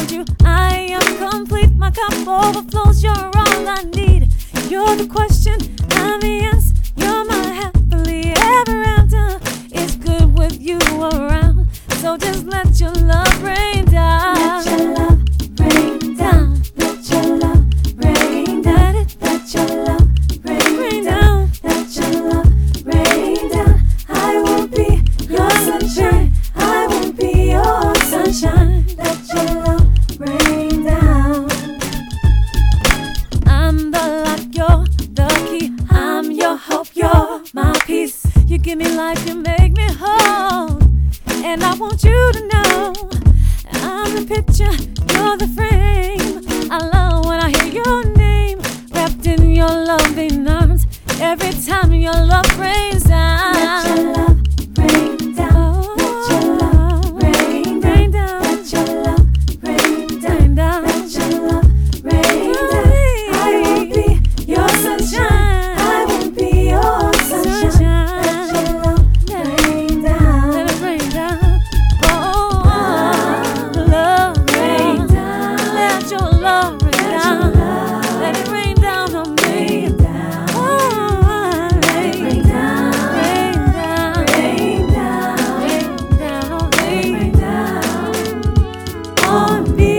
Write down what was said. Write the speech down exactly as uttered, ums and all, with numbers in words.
Without you, I am complete. My cup overflows. You're all I need. You're the question, I'm the answer. You're my happily ever after. It's good with you around. So just let your love rain down. Let your love rain down. Let your love rain down. Let your love rain down. Let your love rain down. I will be your sunshine. I will be your sunshine. Let your love rain down. I'm the lock, you're the key. I'm your hope, you're my peace. You give me life, you make me whole. And I want you to know I'm the picture, you're the frame. I love when I hear your name wrapped in your loving arms. Every time your love rains down. Let your love rain down. Let your love rain Rain down. Let your love rain Rain down. down. Let your love rain down. I will be your sunshine. I will be your sunshine. Let your love rain down. Let it rain down. Oh, love rain down. Let your love rain down. Let it rain down on me. Rain down. Oh, rain down. Rain down. Rain down. Rain down on me. Rain down on me.